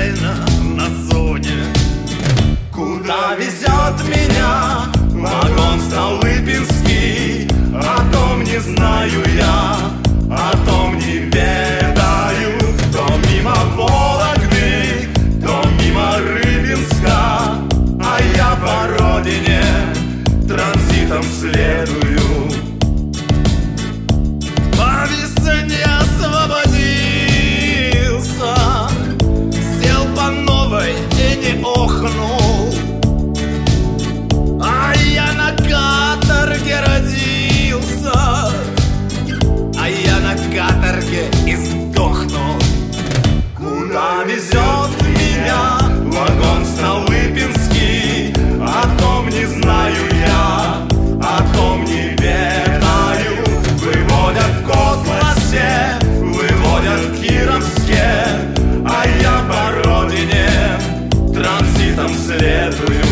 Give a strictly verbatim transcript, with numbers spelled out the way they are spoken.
случайно на зоне. Куда везет меня вагон Столыпинский, о том не знаю я, о том не ведаю. То мимо Вологды, то мимо Рыбинска, а я по родине транзитом следую. По весне освободился, сел по новой и не охнул. А я на каторге родился, а я на каторге и сдохнул. Куда везет меня вагон Столыпинский, о том не знаю я, о том не ведаю. Выводят в Котласе, выводят в Кировске, а я по родине транзитом следую.